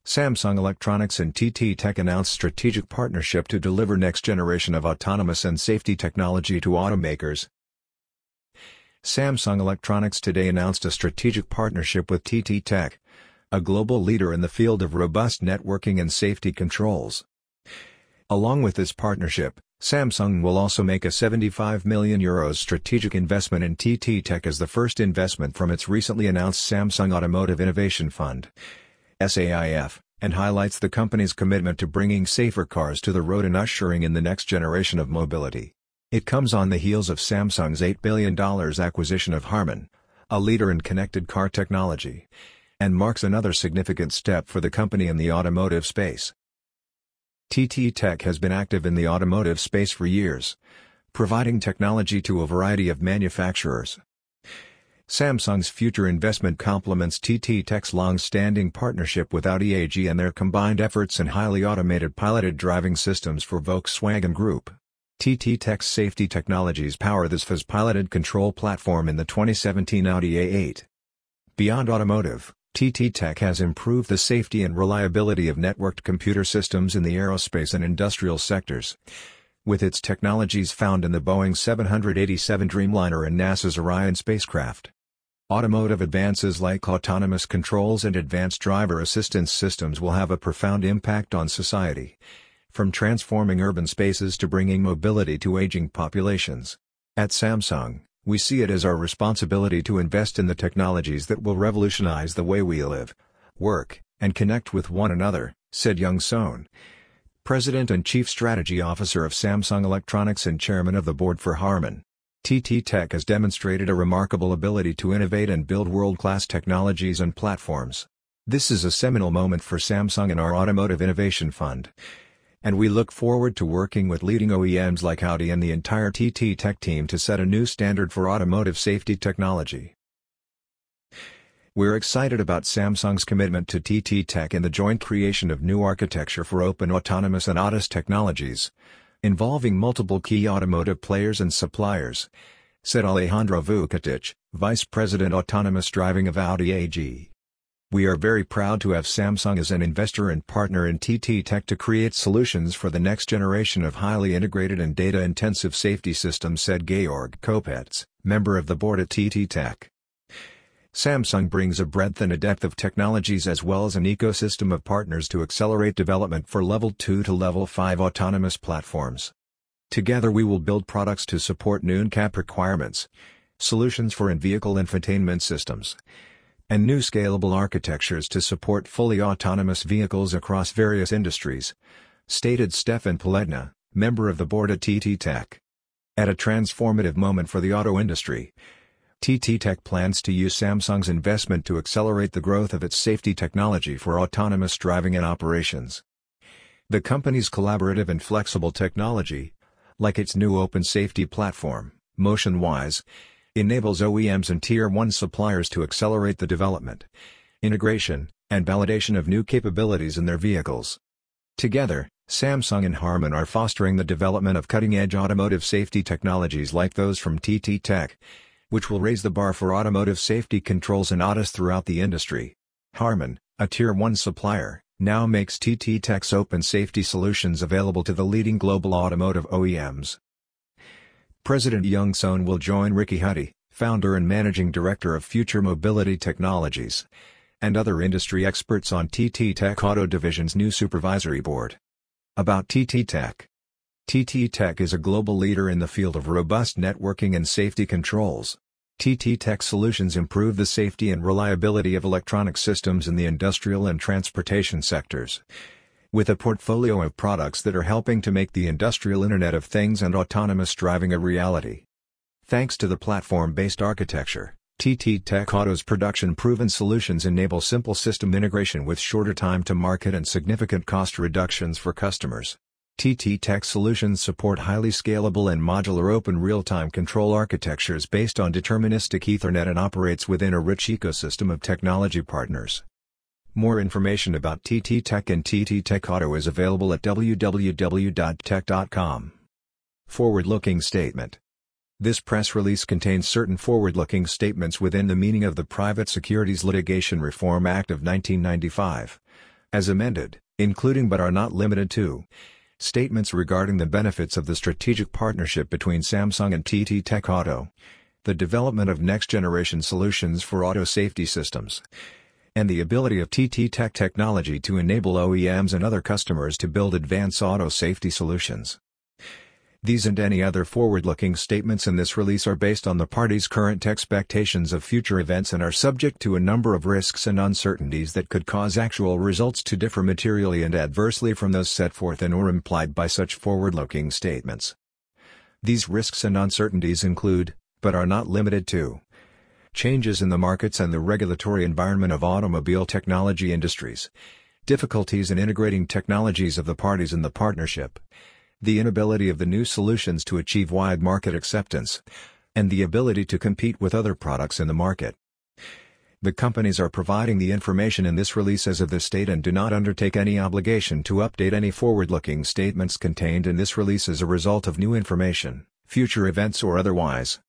Samsung Electronics and TT Tech announced strategic partnership to deliver next generation of autonomous and safety technology to automakers. Samsung Electronics today announced a strategic partnership with TT Tech, a global leader in the field of robust networking and safety controls. Along with this partnership, Samsung will also make a €75 million strategic investment in TT Tech as the first investment from its recently announced Samsung Automotive Innovation Fund (SAIF), and highlights the company's commitment to bringing safer cars to the road and ushering in the next generation of mobility. It comes on the heels of Samsung's $8 billion acquisition of Harman, a leader in connected car technology, and marks another significant step for the company in the automotive space. TT Tech has been active in the automotive space for years, providing technology to a variety of manufacturers. Samsung's future investment complements TT Tech's long-standing partnership with Audi AG and their combined efforts in highly automated piloted driving systems for Volkswagen Group. TT Tech's safety technologies power this FAS piloted control platform in the 2017 Audi A8. Beyond automotive, TT Tech has improved the safety and reliability of networked computer systems in the aerospace and industrial sectors, with its technologies found in the Boeing 787 Dreamliner and NASA's Orion spacecraft. Automotive advances like autonomous controls and advanced driver assistance systems will have a profound impact on society, from transforming urban spaces to bringing mobility to aging populations. At Samsung, we see it as our responsibility to invest in the technologies that will revolutionize the way we live, work, and connect with one another, said Young Sohn, President and Chief Strategy Officer of Samsung Electronics and Chairman of the Board for Harman. TT Tech has demonstrated a remarkable ability to innovate and build world-class technologies and platforms. This is a seminal moment for Samsung and our Automotive Innovation Fund, and we look forward to working with leading OEMs like Audi and the entire TT Tech team to set a new standard for automotive safety technology. We're excited about Samsung's commitment to TT Tech and the joint creation of new architecture for open autonomous and ADAS technologies, involving multiple key automotive players and suppliers, said Alejandro Vukatic, Vice President Autonomous Driving of Audi AG. We are very proud to have Samsung as an investor and partner in TT Tech to create solutions for the next generation of highly integrated and data-intensive safety systems, said Georg Kopetz, member of the board at TT Tech. Samsung brings a breadth and a depth of technologies as well as an ecosystem of partners to accelerate development for Level 2 to Level 5 autonomous platforms. Together we will build products to support new NCAP requirements, solutions for in-vehicle infotainment systems, and new scalable architectures to support fully autonomous vehicles across various industries, stated Stefan Paletna, member of the board at TT Tech. At a transformative moment for the auto industry, TT Tech plans to use Samsung's investment to accelerate the growth of its safety technology for autonomous driving and operations. The company's collaborative and flexible technology, like its new open safety platform, MotionWise, enables OEMs and Tier 1 suppliers to accelerate the development, integration, and validation of new capabilities in their vehicles. Together, Samsung and Harman are fostering the development of cutting-edge automotive safety technologies like those from TT Tech, which will raise the bar for automotive safety controls and ADAS throughout the industry. Harman, a Tier 1 supplier, now makes TT Tech's open safety solutions available to the leading global automotive OEMs. President Young Sohn will join Ricky Huddy, founder and managing director of Future Mobility Technologies, and other industry experts on TT Tech Auto Division's new supervisory board. About TT Tech. TT Tech is a global leader in the field of robust networking and safety controls. TT Tech solutions improve the safety and reliability of electronic systems in the industrial and transportation sectors, with a portfolio of products that are helping to make the industrial Internet of Things and autonomous driving a reality. Thanks to the platform-based architecture, TT Tech Auto's production-proven solutions enable simple system integration with shorter time to market and significant cost reductions for customers. TT Tech solutions support highly scalable and modular open real-time control architectures based on deterministic Ethernet and operates within a rich ecosystem of technology partners. More information about TT Tech and TT Tech Auto is available at www.tech.com. Forward-looking statement. This press release contains certain forward-looking statements within the meaning of the Private Securities Litigation Reform Act of 1995. as amended, including but are not limited to statements regarding the benefits of the strategic partnership between Samsung and TT Tech Auto, the development of next-generation solutions for auto safety systems, and the ability of TT Tech technology to enable OEMs and other customers to build advanced auto safety solutions. These and any other forward-looking statements in this release are based on the parties' current expectations of future events and are subject to a number of risks and uncertainties that could cause actual results to differ materially and adversely from those set forth in or implied by such forward-looking statements. These risks and uncertainties include, but are not limited to, changes in the markets and the regulatory environment of automobile technology industries, difficulties in integrating technologies of the parties in the partnership, the inability of the new solutions to achieve wide market acceptance, and the ability to compete with other products in the market. The companies are providing the information in this release as of this date and do not undertake any obligation to update any forward-looking statements contained in this release as a result of new information, future events or otherwise.